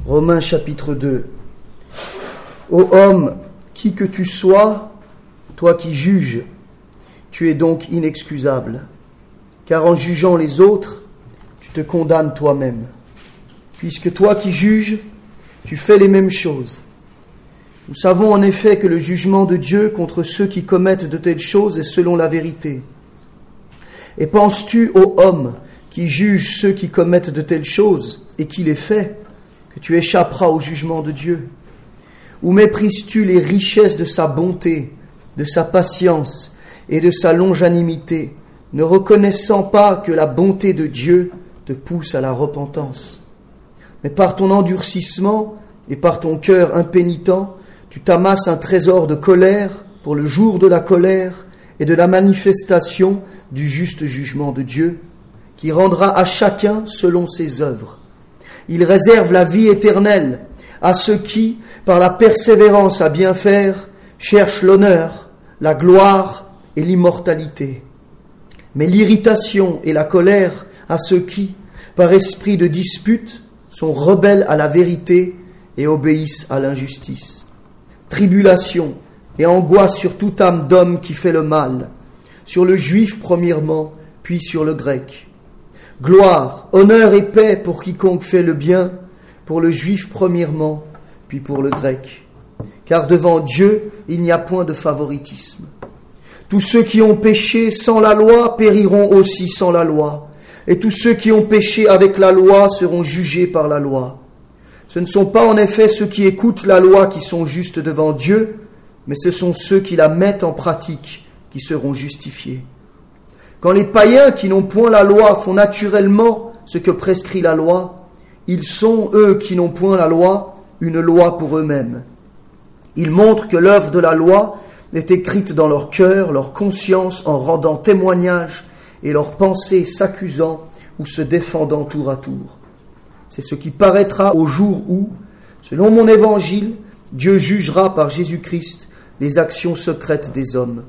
Romains chapitre 2. Ô homme, qui que tu sois, toi qui juges, tu es donc inexcusable, car en jugeant les autres, tu te condamnes toi-même. Puisque toi qui juges, tu fais les mêmes choses. Nous savons en effet que le jugement de Dieu contre ceux qui commettent de telles choses est selon la vérité. Et penses-tu, ô homme, qui juge ceux qui commettent de telles choses et qui les fait, que tu échapperas au jugement de Dieu? Ou méprises-tu les richesses de sa bonté, de sa patience et de sa longanimité, ne reconnaissant pas que la bonté de Dieu te pousse à la repentance? Mais par ton endurcissement et par ton cœur impénitent, tu t'amasses un trésor de colère pour le jour de la colère et de la manifestation du juste jugement de Dieu, qui rendra à chacun selon ses œuvres. Il réserve la vie éternelle à ceux qui, par la persévérance à bien faire, cherchent l'honneur, la gloire et l'immortalité. Mais l'irritation et la colère à ceux qui, par esprit de dispute, sont rebelles à la vérité et obéissent à l'injustice. Tribulation et angoisse sur toute âme d'homme qui fait le mal, sur le juif premièrement, puis sur le grec. Gloire, honneur et paix pour quiconque fait le bien, pour le juif premièrement, puis pour le grec. Car devant Dieu, il n'y a point de favoritisme. Tous ceux qui ont péché sans la loi périront aussi sans la loi, et tous ceux qui ont péché avec la loi seront jugés par la loi. Ce ne sont pas en effet ceux qui écoutent la loi qui sont justes devant Dieu, mais ce sont ceux qui la mettent en pratique qui seront justifiés. Quand les païens qui n'ont point la loi font naturellement ce que prescrit la loi, ils sont, eux qui n'ont point la loi, une loi pour eux-mêmes. Ils montrent que l'œuvre de la loi est écrite dans leur cœur, leur conscience en rendant témoignage et leurs pensées s'accusant ou se défendant tour à tour. C'est ce qui paraîtra au jour où, selon mon évangile, Dieu jugera par Jésus-Christ les actions secrètes des hommes.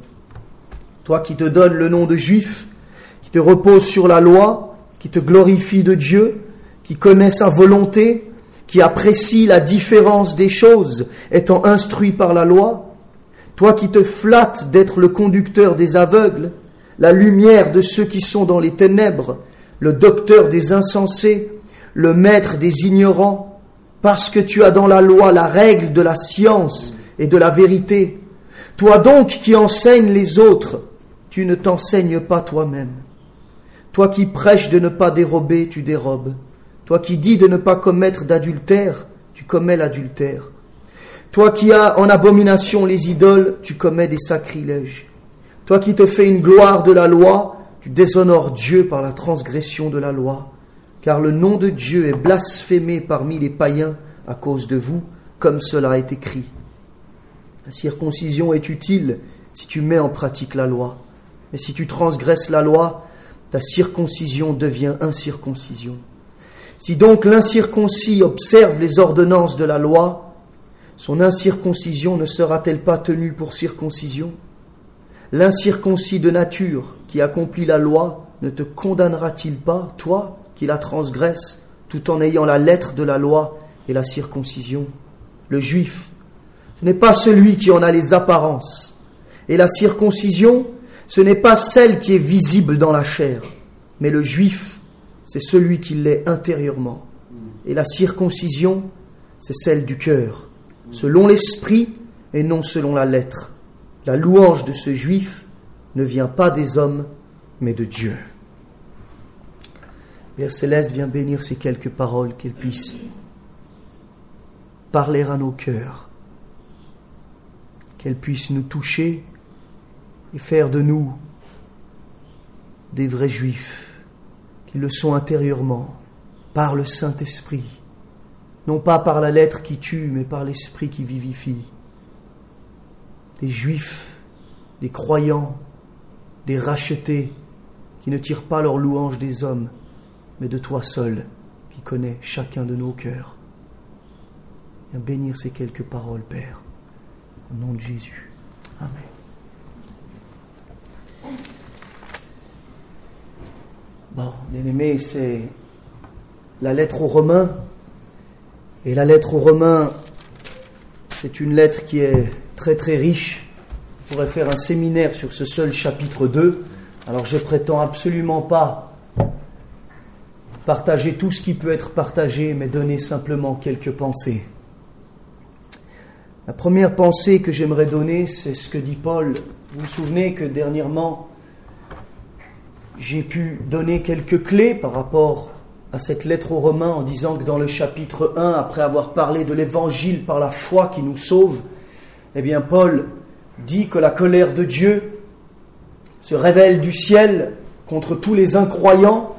Toi qui te donnes le nom de juif, qui te repose sur la loi, qui te glorifie de Dieu, qui connaît sa volonté, qui apprécie la différence des choses, étant instruit par la loi, toi qui te flattes d'être le conducteur des aveugles, la lumière de ceux qui sont dans les ténèbres, le docteur des insensés, le maître des ignorants, parce que tu as dans la loi la règle de la science et de la vérité. Toi donc qui enseignes les autres, tu ne t'enseignes pas toi-même. Toi qui prêches de ne pas dérober, tu dérobes. Toi qui dis de ne pas commettre d'adultère, tu commets l'adultère. Toi qui as en abomination les idoles, tu commets des sacrilèges. Toi qui te fais une gloire de la loi, tu déshonores Dieu par la transgression de la loi. Car le nom de Dieu est blasphémé parmi les païens à cause de vous, comme cela est écrit. La circoncision est utile si tu mets en pratique la loi. Mais si tu transgresses la loi, ta circoncision devient incirconcision. Si donc l'incirconcis observe les ordonnances de la loi, son incirconcision ne sera-t-elle pas tenue pour circoncision? L'incirconcis de nature qui accomplit la loi ne te condamnera-t-il pas, toi, qui la transgresse, tout en ayant la lettre de la loi et la circoncision? Le juif, ce n'est pas celui qui en a les apparences. Et la circoncision, ce n'est pas celle qui est visible dans la chair. Mais le juif, c'est celui qui l'est intérieurement. Et la circoncision, c'est celle du cœur, selon l'esprit et non selon la lettre. La louange de ce juif ne vient pas des hommes, mais de Dieu. Père Céleste, viens bénir ces quelques paroles, qu'elles puissent parler à nos cœurs, qu'elles puissent nous toucher et faire de nous des vrais juifs, qui le sont intérieurement, par le Saint-Esprit, non pas par la lettre qui tue, mais par l'Esprit qui vivifie. Des juifs, des croyants, des rachetés, qui ne tirent pas leur louange des hommes, mais de toi seul, qui connais chacun de nos cœurs. Viens bénir ces quelques paroles, Père, au nom de Jésus. Amen. Bon, bien-aimés, c'est la lettre aux Romains. Et la lettre aux Romains, c'est une lettre qui est très très riche. On pourrait faire un séminaire sur ce seul chapitre 2. Alors je prétends absolument pas partager tout ce qui peut être partagé, mais donner simplement quelques pensées. La première pensée que j'aimerais donner, c'est ce que dit Paul. Vous vous souvenez que dernièrement, j'ai pu donner quelques clés par rapport à cette lettre aux Romains en disant que dans le chapitre 1, après avoir parlé de l'évangile par la foi qui nous sauve, eh bien Paul dit que la colère de Dieu se révèle du ciel contre tous les incroyants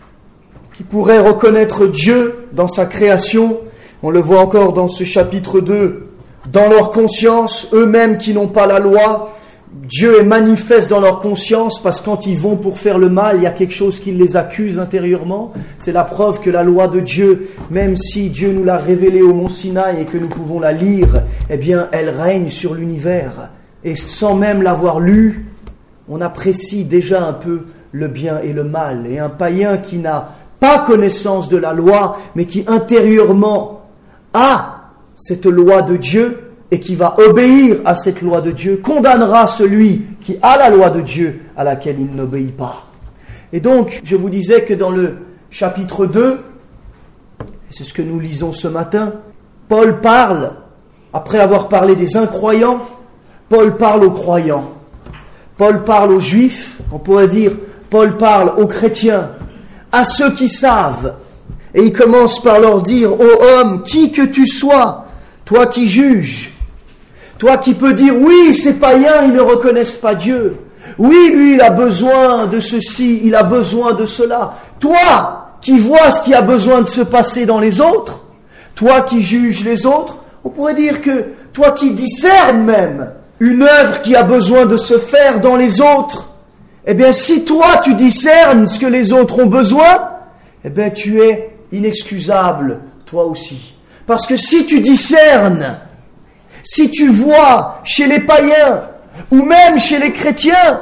qui pourraient reconnaître Dieu dans sa création. On le voit encore dans ce chapitre 2. Dans leur conscience, eux-mêmes qui n'ont pas la loi, Dieu est manifeste dans leur conscience parce que quand ils vont pour faire le mal, il y a quelque chose qui les accuse intérieurement. C'est la preuve que la loi de Dieu, même si Dieu nous l'a révélée au mont Sinaï et que nous pouvons la lire, eh bien, elle règne sur l'univers. Et sans même l'avoir lue, on apprécie déjà un peu le bien et le mal. Et un païen qui n'a pas connaissance de la loi, mais qui intérieurement a cette loi de Dieu et qui va obéir à cette loi de Dieu, condamnera celui qui a la loi de Dieu à laquelle il n'obéit pas. Et donc, je vous disais que dans le chapitre 2, et c'est ce que nous lisons ce matin, Paul parle, après avoir parlé des incroyants, Paul parle aux croyants. Paul parle aux juifs, on pourrait dire, Paul parle aux chrétiens, à ceux qui savent. Et il commence par leur dire, ô homme, qui que tu sois, toi qui juges, toi qui peux dire, oui, ces païens, ils ne reconnaissent pas Dieu. Oui, lui, il a besoin de ceci, il a besoin de cela. Toi qui vois ce qui a besoin de se passer dans les autres, toi qui juges les autres, on pourrait dire que toi qui discernes même une œuvre qui a besoin de se faire dans les autres, eh bien, si toi tu discernes ce que les autres ont besoin, eh bien, tu es inexcusable, toi aussi. Parce que si tu discernes, si tu vois chez les païens, ou même chez les chrétiens,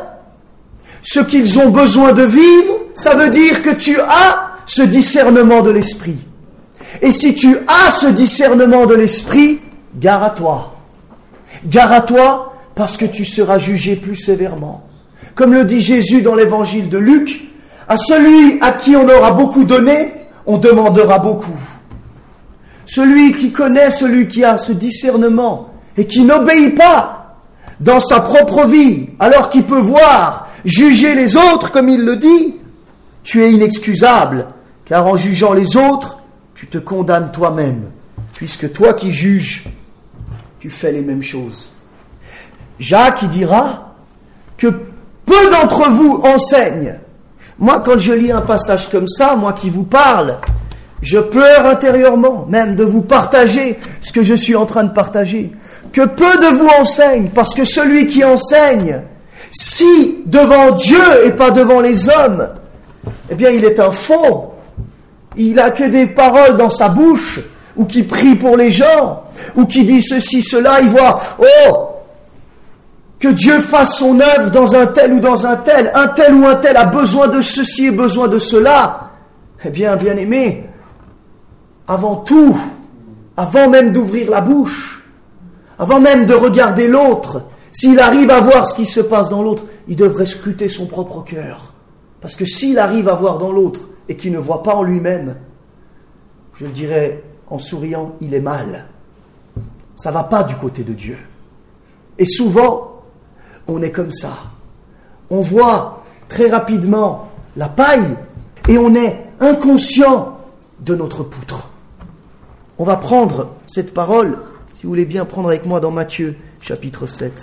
ce qu'ils ont besoin de vivre, ça veut dire que tu as ce discernement de l'esprit. Et si tu as ce discernement de l'esprit, gare à toi. Gare à toi, parce que tu seras jugé plus sévèrement. Comme le dit Jésus dans l'évangile de Luc, à celui à qui on aura beaucoup donné, on demandera beaucoup. Celui qui connaît, celui qui a ce discernement et qui n'obéit pas dans sa propre vie, alors qu'il peut voir, juger les autres comme il le dit, tu es inexcusable, car en jugeant les autres, tu te condamnes toi-même, puisque toi qui juges, tu fais les mêmes choses. Jacques, il dira que peu d'entre vous enseignent. Moi, quand je lis un passage comme ça, moi qui vous parle, je pleure intérieurement, même de vous partager ce que je suis en train de partager. Que peu de vous enseignent, parce que celui qui enseigne, si devant Dieu et pas devant les hommes, eh bien il est un faux. Il n'a que des paroles dans sa bouche, ou qui prie pour les gens, ou qui dit ceci, cela, il voit, oh, que Dieu fasse son œuvre dans un tel ou dans un tel ou un tel a besoin de ceci et besoin de cela. Eh bien, bien-aimé, avant tout, avant même d'ouvrir la bouche, avant même de regarder l'autre, s'il arrive à voir ce qui se passe dans l'autre, il devrait scruter son propre cœur. Parce que s'il arrive à voir dans l'autre et qu'il ne voit pas en lui-même, je le dirais en souriant, il est mal. Ça ne va pas du côté de Dieu. Et souvent, on est comme ça. On voit très rapidement la paille et on est inconscient de notre poutre. On va prendre cette parole, si vous voulez bien prendre avec moi dans Matthieu chapitre 7.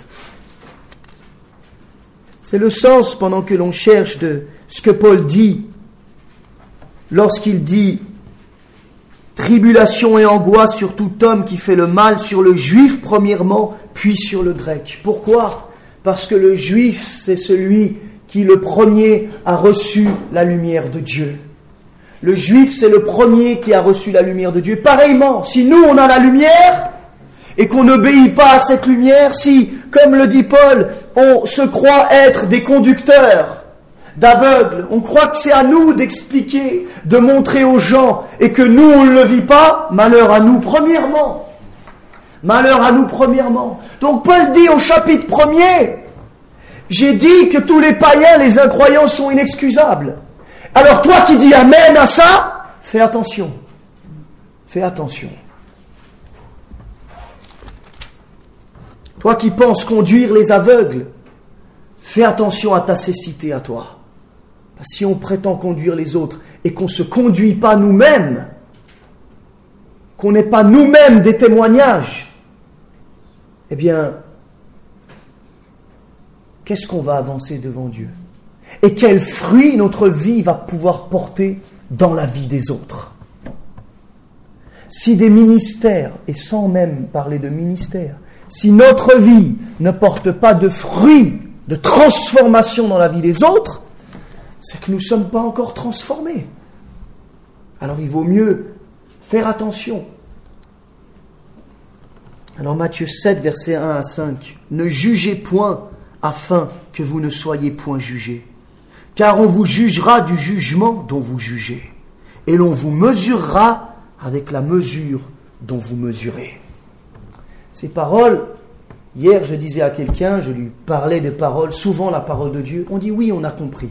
C'est le sens, pendant que l'on cherche, de ce que Paul dit lorsqu'il dit « Tribulation et angoisse sur tout homme qui fait le mal, sur le juif premièrement, puis sur le grec. » Pourquoi ? Parce que le juif, c'est celui qui le premier a reçu la lumière de Dieu. Le juif, c'est le premier qui a reçu la lumière de Dieu. Pareillement, si nous, on a la lumière et qu'on n'obéit pas à cette lumière, si, comme le dit Paul, on se croit être des conducteurs d'aveugle. On croit que c'est à nous d'expliquer, de montrer aux gens, et que nous, on ne le vit pas. Malheur à nous, premièrement. Malheur à nous, premièrement. Donc Paul dit au chapitre 1er, j'ai dit que tous les païens, les incroyants sont inexcusables. Alors toi qui dis amen à ça, fais attention. Fais attention. Toi qui penses conduire les aveugles, fais attention à ta cécité à toi. Parce que si on prétend conduire les autres et qu'on ne se conduit pas nous-mêmes, qu'on n'est pas nous-mêmes des témoignages, eh bien, qu'est-ce qu'on va avancer devant Dieu? Et quel fruit notre vie va pouvoir porter dans la vie des autres? Si des ministères, et sans même parler de ministères, si notre vie ne porte pas de fruits, de transformation dans la vie des autres, c'est que nous ne sommes pas encore transformés. Alors il vaut mieux faire attention. Alors Matthieu 7, versets 1 à 5. « Ne jugez point afin que vous ne soyez point jugés. Car on vous jugera du jugement dont vous jugez. Et l'on vous mesurera avec la mesure dont vous mesurez. » Ces paroles, hier je disais à quelqu'un, je lui parlais des paroles, souvent la parole de Dieu, on dit oui, on a compris.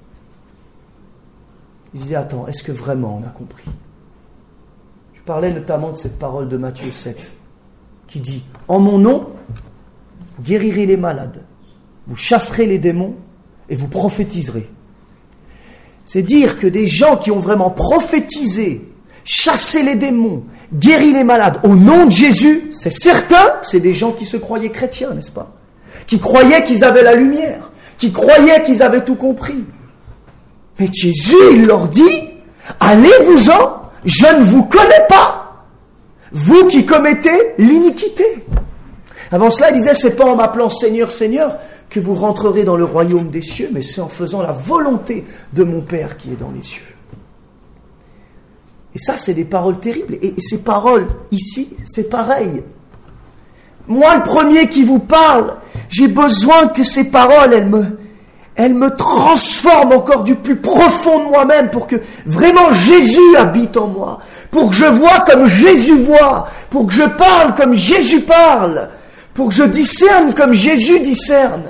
Il disait attends, est-ce que vraiment on a compris? Je parlais notamment de cette parole de Matthieu 7, qui dit, en mon nom, vous guérirez les malades, vous chasserez les démons et vous prophétiserez. C'est dire que des gens qui ont vraiment prophétisé, chassé les démons, guéri les malades au nom de Jésus, c'est certain que c'est des gens qui se croyaient chrétiens, n'est-ce pas? Qui croyaient qu'ils avaient la lumière, qui croyaient qu'ils avaient tout compris. Mais Jésus, il leur dit, allez-vous-en, je ne vous connais pas, vous qui commettez l'iniquité. Avant cela, il disait, c'est pas en m'appelant Seigneur, Seigneur, que vous rentrerez dans le royaume des cieux, mais c'est en faisant la volonté de mon Père qui est dans les cieux. Et ça, c'est des paroles terribles. Et ces paroles, ici, c'est pareil. Moi, le premier qui vous parle, j'ai besoin que ces paroles, elles me transforment encore du plus profond de moi-même pour que vraiment Jésus habite en moi. Pour que je vois comme Jésus voit. Pour que je parle comme Jésus parle. Pour que je discerne comme Jésus discerne.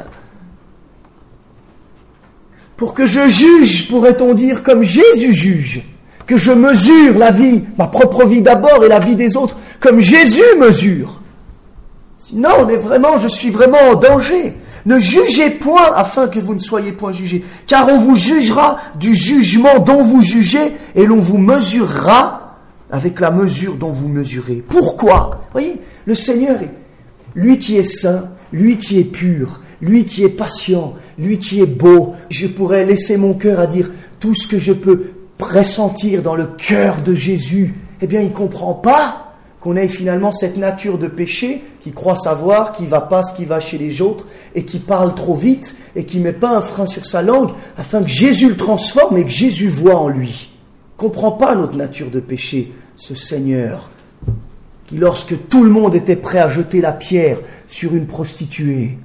Pour que je juge, pourrait-on dire, comme Jésus juge. Que je mesure la vie, ma propre vie d'abord et la vie des autres, comme Jésus mesure. Sinon, je suis vraiment en danger. Ne jugez point afin que vous ne soyez point jugés, car on vous jugera du jugement dont vous jugez et l'on vous mesurera avec la mesure dont vous mesurez. Pourquoi? Voyez, le Seigneur, lui qui est saint, lui qui est pur, lui qui est patient, lui qui est beau, je pourrais laisser mon cœur à dire tout ce que je peux pressentir dans le cœur de Jésus, eh bien il ne comprend pas qu'on ait finalement cette nature de péché, qui croit savoir, qui ne va pas ce qui va chez les autres, et qui parle trop vite, et qui ne met pas un frein sur sa langue, afin que Jésus le transforme et que Jésus voit en lui. Il ne comprend pas notre nature de péché, ce Seigneur, qui lorsque tout le monde était prêt à jeter la pierre sur une prostituée,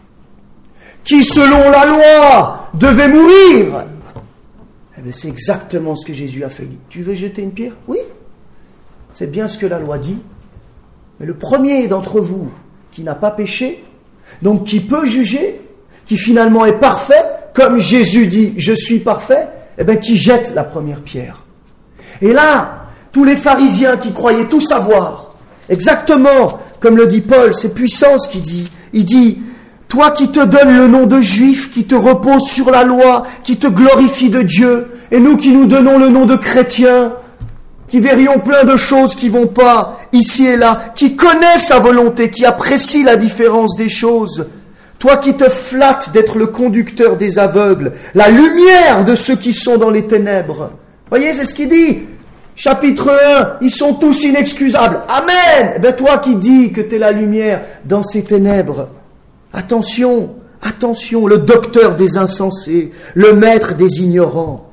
qui selon la loi devait mourir, c'est exactement ce que Jésus a fait. Tu veux jeter une pierre? Oui, c'est bien ce que la loi dit. Mais le premier d'entre vous qui n'a pas péché, donc qui peut juger, qui finalement est parfait, comme Jésus dit, je suis parfait, qui jette la première pierre. Et là, tous les pharisiens qui croyaient tout savoir, exactement comme le dit Paul, c'est puissance qui dit, il dit, toi qui te donnes le nom de juif, qui te repose sur la loi, qui te glorifie de Dieu, et nous qui nous donnons le nom de chrétiens, qui verrions plein de choses qui vont pas, ici et là, qui connaissent sa volonté, qui apprécient la différence des choses. Toi qui te flattes d'être le conducteur des aveugles, la lumière de ceux qui sont dans les ténèbres. Voyez, c'est ce qu'il dit. Chapitre 1, ils sont tous inexcusables. Amen. Toi qui dis que tu es la lumière dans ces ténèbres. Attention, attention, le docteur des insensés, le maître des ignorants.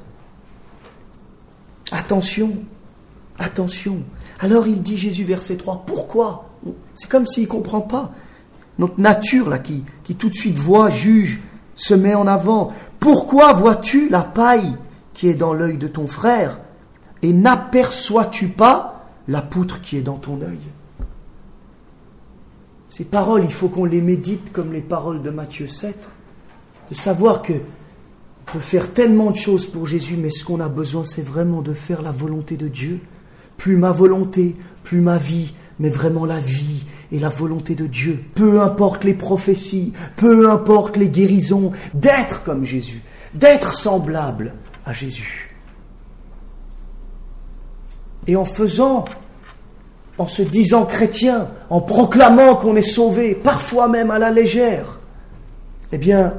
Attention, attention. Alors il dit Jésus, verset 3, pourquoi? C'est comme s'il ne comprend pas. Notre nature, là, qui tout de suite voit, juge, se met en avant. Pourquoi vois-tu la paille qui est dans l'œil de ton frère et n'aperçois-tu pas la poutre qui est dans ton œil? Ces paroles, il faut qu'on les médite comme les paroles de Matthieu 7, de savoir que on peut faire tellement de choses pour Jésus, mais ce qu'on a besoin, c'est vraiment de faire la volonté de Dieu. Plus ma volonté, plus ma vie, mais vraiment la vie et la volonté de Dieu. Peu importe les prophéties, peu importe les guérisons, d'être comme Jésus, d'être semblable à Jésus. Et en se disant chrétien, en proclamant qu'on est sauvé, parfois même à la légère, eh bien,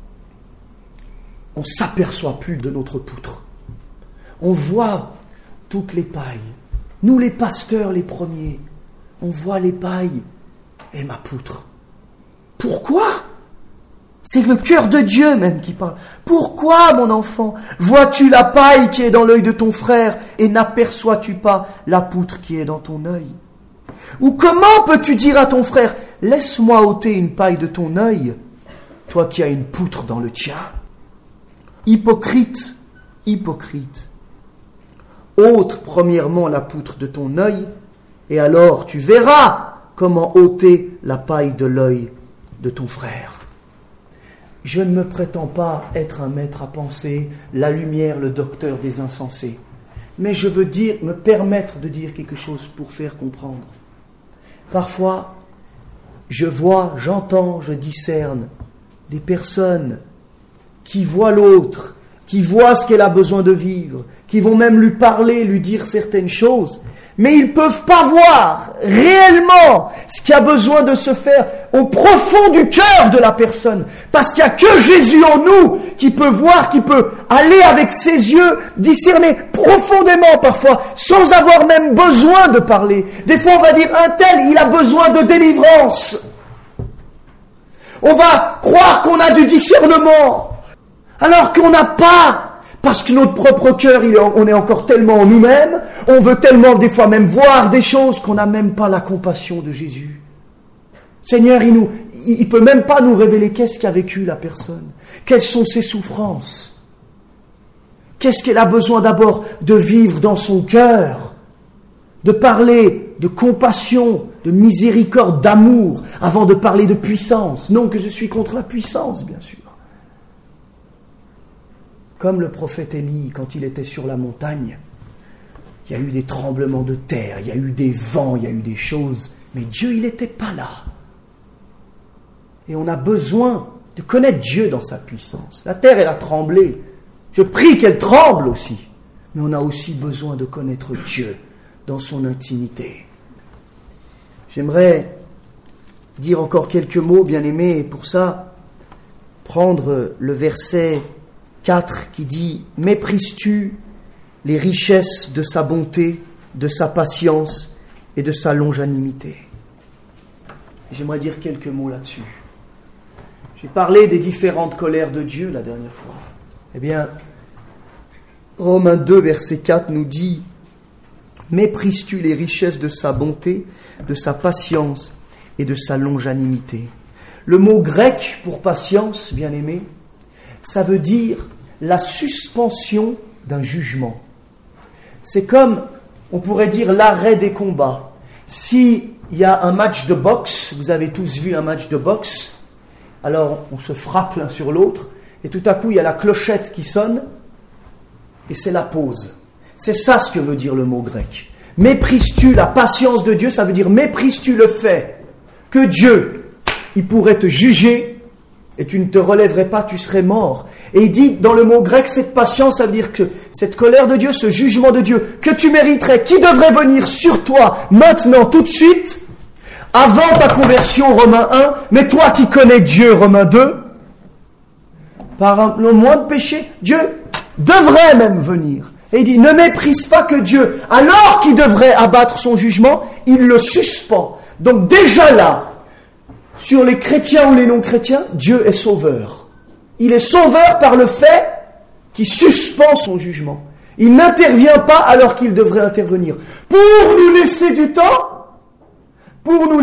on ne s'aperçoit plus de notre poutre. On voit toutes les pailles. Nous, les pasteurs, les premiers, on voit les pailles et ma poutre. Pourquoi? C'est le cœur de Dieu même qui parle. Pourquoi, mon enfant, vois-tu la paille qui est dans l'œil de ton frère et n'aperçois-tu pas la poutre qui est dans ton œil? Ou comment peux-tu dire à ton frère, laisse-moi ôter une paille de ton œil, toi qui as une poutre dans le tien? Hypocrite, hypocrite, ôte premièrement la poutre de ton œil, et alors tu verras comment ôter la paille de l'œil de ton frère. Je ne me prétends pas être un maître à penser, la lumière, le docteur des insensés, mais je veux me permettre de dire quelque chose pour faire comprendre. Parfois, je vois, j'entends, je discerne des personnes qui voient l'autre, qui voient ce qu'elle a besoin de vivre, qui vont même lui parler, lui dire certaines choses, mais ils ne peuvent pas voir réellement ce qui a besoin de se faire au profond du cœur de la personne, parce qu'il n'y a que Jésus en nous qui peut voir, qui peut aller avec ses yeux, discerner profondément parfois, sans avoir même besoin de parler. Des fois on va dire, un tel, il a besoin de délivrance. On va croire qu'on a du discernement, alors qu'on n'a pas, parce que notre propre cœur, on est encore tellement en nous-mêmes, on veut tellement des fois même voir des choses qu'on n'a même pas la compassion de Jésus. Seigneur, il peut même pas nous révéler qu'est-ce qu'a vécu la personne, quelles sont ses souffrances, qu'est-ce qu'elle a besoin d'abord de vivre dans son cœur, de parler de compassion, de miséricorde, d'amour, avant de parler de puissance. Non que je suis contre la puissance, bien sûr. Comme le prophète Élie, quand il était sur la montagne, il y a eu des tremblements de terre, il y a eu des vents, il y a eu des choses, mais Dieu, il n'était pas là. Et on a besoin de connaître Dieu dans sa puissance. La terre, elle a tremblé. Je prie qu'elle tremble aussi. Mais on a aussi besoin de connaître Dieu dans son intimité. J'aimerais dire encore quelques mots, bien-aimés, et pour ça, prendre le verset 4 qui dit « Méprises-tu les richesses de sa bonté, de sa patience et de sa longanimité ?» J'aimerais dire quelques mots là-dessus. J'ai parlé des différentes colères de Dieu la dernière fois. Eh bien, Romains 2, verset 4 nous dit « Méprises-tu les richesses de sa bonté, de sa patience et de sa longanimité ?» Le mot grec pour patience, bien-aimé, ça veut dire la suspension d'un jugement. C'est comme, on pourrait dire, l'arrêt des combats. S'il y a un match de boxe, vous avez tous vu un match de boxe, alors on se frappe l'un sur l'autre, et tout à coup il y a la clochette qui sonne, et c'est la pause. C'est ça ce que veut dire le mot grec. Méprises-tu la patience de Dieu, ça veut dire méprises-tu le fait que Dieu, il pourrait te juger, et tu ne te relèverais pas, tu serais mort. Et il dit dans le mot grec, cette patience, ça veut dire que cette colère de Dieu, ce jugement de Dieu, que tu mériterais, qui devrait venir sur toi maintenant, tout de suite, avant ta conversion, Romains 1, mais toi qui connais Dieu, Romains 2, par le moins de péché, Dieu devrait même venir. Et il dit, ne méprise pas que Dieu, alors qu'il devrait abattre son jugement, il le suspend. Donc déjà là, sur les chrétiens ou les non-chrétiens, Dieu est sauveur. Il est sauveur par le fait qu'il suspend son jugement. Il n'intervient pas alors qu'il devrait intervenir. Pour nous laisser du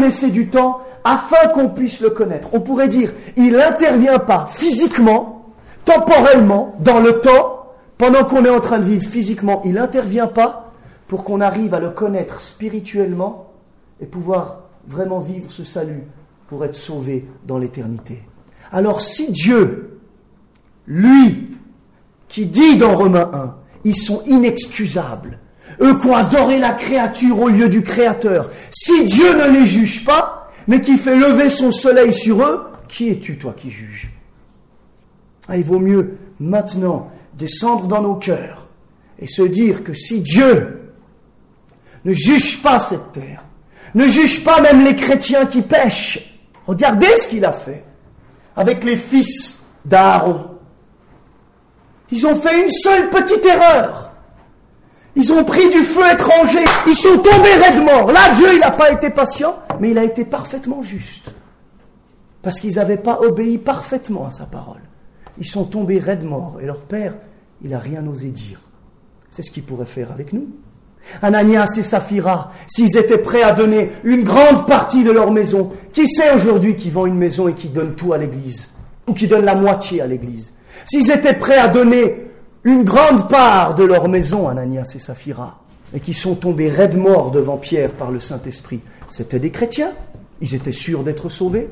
temps, afin qu'on puisse le connaître. On pourrait dire, il n'intervient pas physiquement temporellement, dans le temps, pendant qu'on est en train de vivre physiquement, il n'intervient pas pour qu'on arrive à le connaître spirituellement et pouvoir vraiment vivre ce salut pour être sauvé dans l'éternité. Alors si Dieu, lui, qui dit dans Romains 1, ils sont inexcusables, eux qui ont adoré la créature au lieu du Créateur, si Dieu ne les juge pas, mais qui fait lever son soleil sur eux, qui es-tu toi qui juges ? Il vaut mieux maintenant descendre dans nos cœurs et se dire que si Dieu ne juge pas cette terre, ne juge pas même les chrétiens qui pêchent, regardez ce qu'il a fait avec les fils d'Aaron. Ils ont fait une seule petite erreur. Ils ont pris du feu étranger, ils sont tombés raides morts. Là, Dieu, il n'a pas été patient, mais il a été parfaitement juste. Parce qu'ils n'avaient pas obéi parfaitement à sa parole. Ils sont tombés raides morts. Et leur père, il n'a rien osé dire. C'est ce qu'il pourrait faire avec nous. Ananias et Saphira, s'ils étaient prêts à donner une grande partie de leur maison, qui sait aujourd'hui qui vend une maison et qui donne tout à l'église, ou qui donne la moitié à l'église? S'ils étaient prêts à donner une grande part de leur maison, Ananias et Saphira, et qui sont tombés raides morts devant Pierre par le Saint-Esprit, c'était des chrétiens. Ils étaient sûrs d'être sauvés.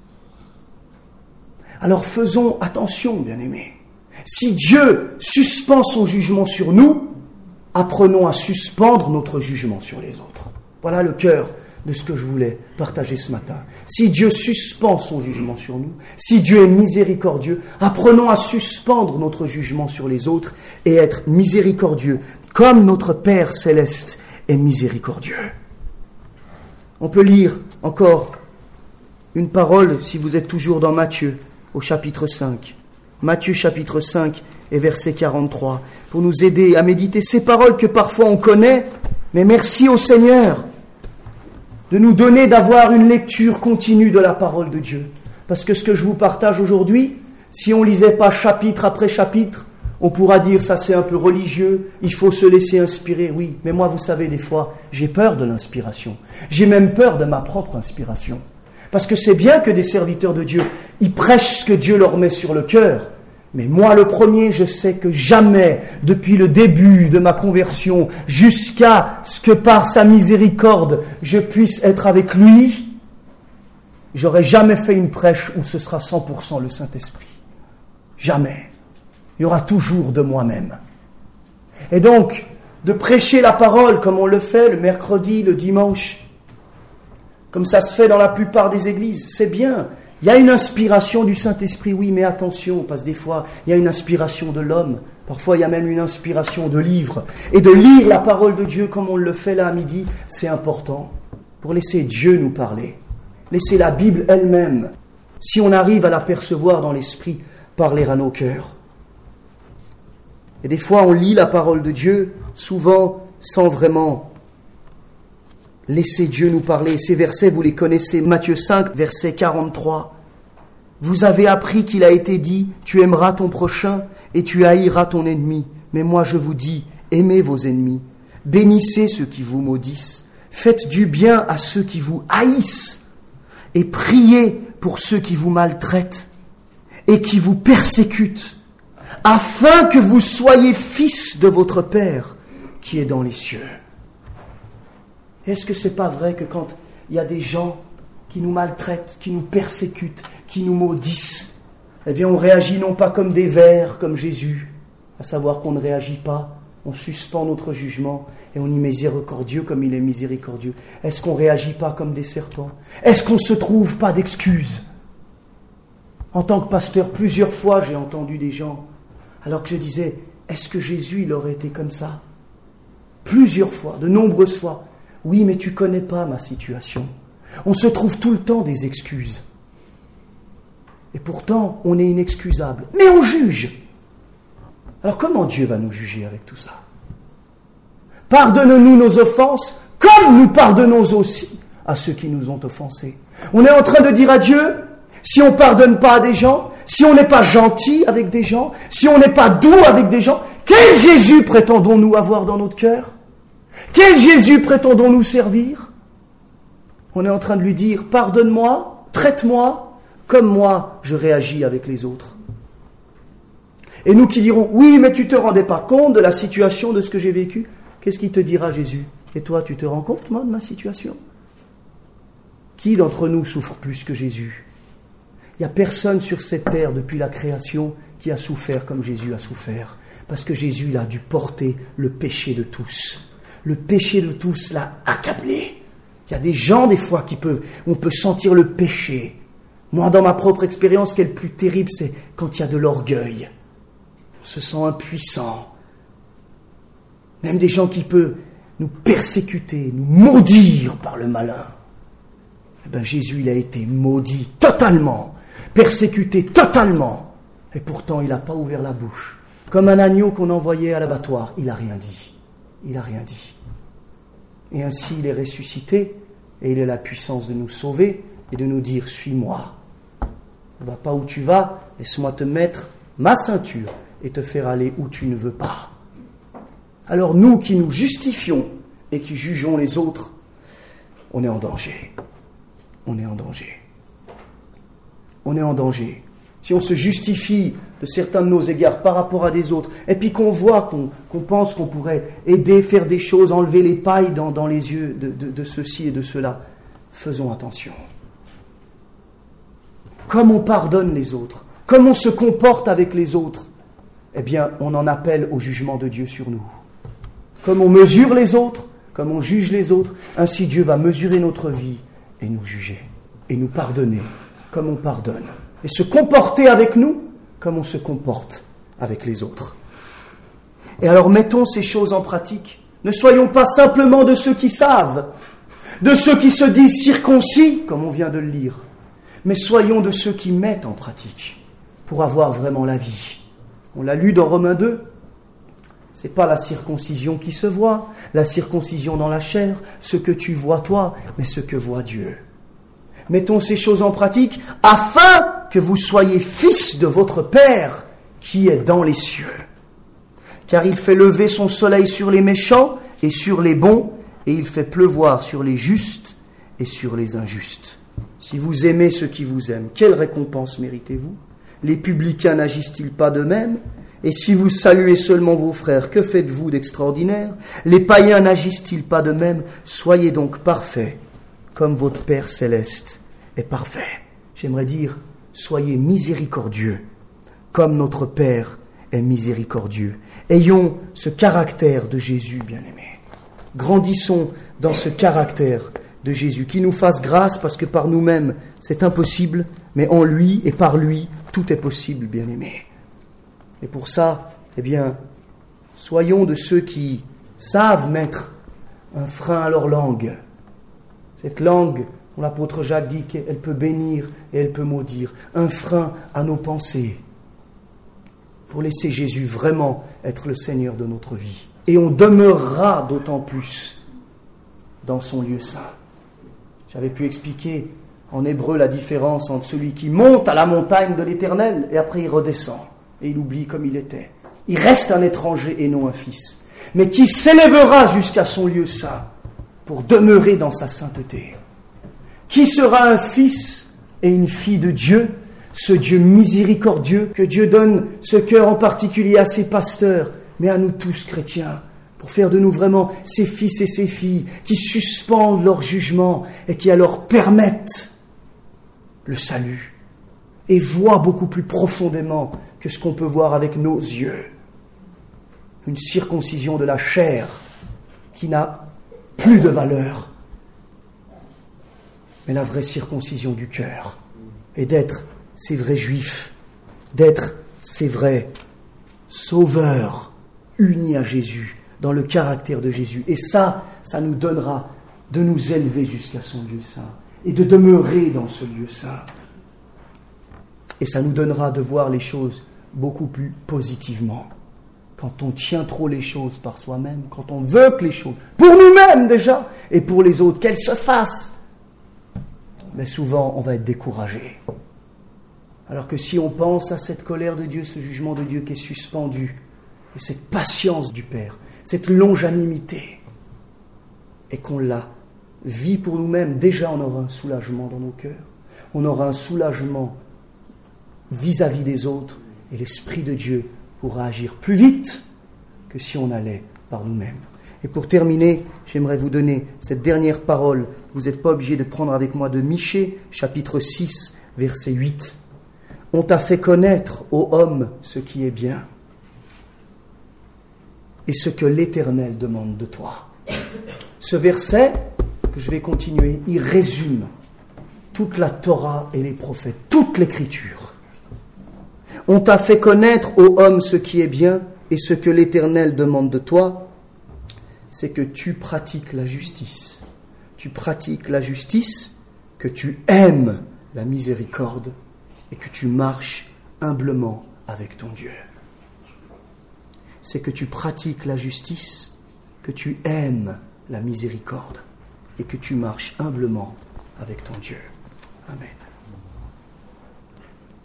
Alors faisons attention, bien-aimés. Si Dieu suspend son jugement sur nous, apprenons à suspendre notre jugement sur les autres. Voilà le cœur de ce que je voulais partager ce matin. Si Dieu suspend son jugement sur nous, si Dieu est miséricordieux, apprenons à suspendre notre jugement sur les autres et être miséricordieux, comme notre Père céleste est miséricordieux. On peut lire encore une parole, si vous êtes toujours dans Matthieu, au chapitre 5. Matthieu chapitre 5 et verset 43, pour nous aider à méditer ces paroles que parfois on connaît, mais merci au Seigneur de nous donner d'avoir une lecture continue de la parole de Dieu. Parce que ce que je vous partage aujourd'hui, si on ne lisait pas chapitre après chapitre, on pourra dire ça c'est un peu religieux, il faut se laisser inspirer, oui. Mais moi, vous savez, des fois, j'ai peur de l'inspiration. J'ai même peur de ma propre inspiration. Parce que c'est bien que des serviteurs de Dieu, ils prêchent ce que Dieu leur met sur le cœur. Mais moi, le premier, je sais que jamais, depuis le début de ma conversion, jusqu'à ce que par sa miséricorde, je puisse être avec lui, j'aurais jamais fait une prêche où ce sera 100% le Saint-Esprit. Jamais. Il y aura toujours de moi-même. Et donc, de prêcher la parole comme on le fait le mercredi, le dimanche, comme ça se fait dans la plupart des églises, c'est bien. Il y a une inspiration du Saint-Esprit, oui, mais attention, parce que des fois, il y a une inspiration de l'homme. Parfois, il y a même une inspiration de livre. Et de lire la parole de Dieu comme on le fait là à midi, c'est important pour laisser Dieu nous parler. Laisser la Bible elle-même, si on arrive à la percevoir dans l'esprit, parler à nos cœurs. Et des fois, on lit la parole de Dieu, souvent sans vraiment laissez Dieu nous parler. Ces versets, vous les connaissez. Matthieu 5, verset 43. Vous avez appris qu'il a été dit, tu aimeras ton prochain et tu haïras ton ennemi. Mais moi je vous dis, aimez vos ennemis. Bénissez ceux qui vous maudissent. Faites du bien à ceux qui vous haïssent. Et priez pour ceux qui vous maltraitent et qui vous persécutent, afin que vous soyez fils de votre Père qui est dans les cieux. Est-ce que c'est pas vrai que quand il y a des gens qui nous maltraitent, qui nous persécutent, qui nous maudissent, eh bien on réagit non pas comme des vers, comme Jésus, à savoir qu'on ne réagit pas, on suspend notre jugement et on est miséricordieux comme il est miséricordieux. Est-ce qu'on ne réagit pas comme des serpents? Est-ce qu'on ne se trouve pas d'excuses? En tant que pasteur, plusieurs fois j'ai entendu des gens, alors que je disais, est-ce que Jésus il aurait été comme ça? Plusieurs fois, de nombreuses fois. Oui, mais tu ne connais pas ma situation. On se trouve tout le temps des excuses. Et pourtant, on est inexcusable. Mais on juge. Alors comment Dieu va nous juger avec tout ça? Pardonne-nous nos offenses, comme nous pardonnons aussi à ceux qui nous ont offensés. On est en train de dire à Dieu, si on ne pardonne pas à des gens, si on n'est pas gentil avec des gens, si on n'est pas doux avec des gens, quel Jésus prétendons-nous avoir dans notre cœur? Quel Jésus prétendons-nous servir? On est en train de lui dire, pardonne-moi, traite-moi, comme moi je réagis avec les autres. Et nous qui dirons, oui, mais tu ne te rendais pas compte de la situation, de ce que j'ai vécu. Qu'est-ce qu'il te dira Jésus? Et toi, tu te rends compte, moi, de ma situation? Qui d'entre nous souffre plus que Jésus? Il n'y a personne sur cette terre, depuis la création, qui a souffert comme Jésus a souffert. Parce que Jésus, il a dû porter le péché de tous. Le péché de tous l'a accablé. Il y a des gens, des fois, on peut sentir le péché. Moi, dans ma propre expérience, ce qui est le plus terrible, c'est quand il y a de l'orgueil. On se sent impuissant. Même des gens qui peuvent nous persécuter, nous maudire par le malin. Eh bien, Jésus, il a été maudit totalement, persécuté totalement. Et pourtant, il n'a pas ouvert la bouche. Comme un agneau qu'on envoyait à l'abattoir, il n'a rien dit. Il n'a rien dit. Et ainsi, il est ressuscité, et il a la puissance de nous sauver et de nous dire, suis-moi. Ne va pas où tu vas, laisse-moi te mettre ma ceinture et te faire aller où tu ne veux pas. Alors nous qui nous justifions et qui jugeons les autres, on est en danger. On est en danger. On est en danger. Si on se justifie de certains de nos égards par rapport à des autres, et puis qu'on voit, qu'on pense qu'on pourrait aider, faire des choses, enlever les pailles dans les yeux de ceux-ci et de ceux-là, faisons attention. Comme on pardonne les autres, comme on se comporte avec les autres, eh bien, on en appelle au jugement de Dieu sur nous. Comme on mesure les autres, comme on juge les autres, ainsi Dieu va mesurer notre vie et nous juger, et nous pardonner comme on pardonne, et se comporter avec nous comme on se comporte avec les autres. Et alors mettons ces choses en pratique. Ne soyons pas simplement de ceux qui savent, de ceux qui se disent circoncis, comme on vient de le lire, mais soyons de ceux qui mettent en pratique pour avoir vraiment la vie. On l'a lu dans Romains 2. C'est pas la circoncision qui se voit, la circoncision dans la chair, ce que tu vois toi, mais ce que voit Dieu. Mettons ces choses en pratique afin que vous soyez fils de votre Père qui est dans les cieux. Car il fait lever son soleil sur les méchants et sur les bons, et il fait pleuvoir sur les justes et sur les injustes. Si vous aimez ceux qui vous aiment, quelle récompense méritez-vous? Les publicains n'agissent-ils pas de même? Et si vous saluez seulement vos frères, que faites-vous d'extraordinaire? Les païens n'agissent-ils pas de même? Soyez donc parfaits, comme votre Père céleste est parfait. J'aimerais dire, soyez miséricordieux, comme notre Père est miséricordieux. Ayons ce caractère de Jésus, bien-aimés. Grandissons dans ce caractère de Jésus, qui nous fasse grâce, parce que par nous-mêmes, c'est impossible, mais en lui et par lui, tout est possible, bien-aimés. Et pour ça, eh bien, soyons de ceux qui savent mettre un frein à leur langue. Cette langue, dont l'apôtre Jacques dit qu'elle peut bénir et elle peut maudire. Un frein à nos pensées. Pour laisser Jésus vraiment être le Seigneur de notre vie. Et on demeurera d'autant plus dans son lieu saint. J'avais pu expliquer en hébreu la différence entre celui qui monte à la montagne de l'Éternel et après il redescend. Et il oublie comme il était. Il reste un étranger et non un fils. Mais qui s'élèvera jusqu'à son lieu saint pour demeurer dans sa sainteté. Qui sera un fils et une fille de Dieu, ce Dieu miséricordieux, que Dieu donne ce cœur en particulier à ses pasteurs, mais à nous tous chrétiens, pour faire de nous vraiment ses fils et ses filles qui suspendent leur jugement et qui alors permettent le salut et voient beaucoup plus profondément que ce qu'on peut voir avec nos yeux. Une circoncision de la chair qui n'a plus de valeur, mais la vraie circoncision du cœur, et d'être ces vrais juifs, d'être ces vrais sauveurs unis à Jésus, dans le caractère de Jésus. Et ça nous donnera de nous élever jusqu'à son lieu saint, et de demeurer dans ce lieu saint. Et ça nous donnera de voir les choses beaucoup plus positivement. Quand on tient trop les choses par soi-même, quand on veut que les choses, pour nous-mêmes déjà, et pour les autres, qu'elles se fassent, mais souvent on va être découragé. Alors que si on pense à cette colère de Dieu, ce jugement de Dieu qui est suspendu, et cette patience du Père, cette longanimité, et qu'on la vit pour nous-mêmes, déjà on aura un soulagement dans nos cœurs, on aura un soulagement vis-à-vis des autres, et l'Esprit de Dieu pourra agir plus vite que si on allait par nous-mêmes. Et pour terminer, j'aimerais vous donner cette dernière parole. Vous n'êtes pas obligé de prendre avec moi de Michée, chapitre 6, verset 8. On t'a fait connaître, ô homme, ce qui est bien et ce que l'Éternel demande de toi. Ce verset, que je vais continuer, il résume toute la Torah et les prophètes, toute l'Écriture. On t'a fait connaître, ô homme, ce qui est bien et ce que l'Éternel demande de toi, c'est que tu pratiques la justice. Tu pratiques la justice, que tu aimes la miséricorde et que tu marches humblement avec ton Dieu. C'est que tu pratiques la justice, que tu aimes la miséricorde et que tu marches humblement avec ton Dieu. Amen.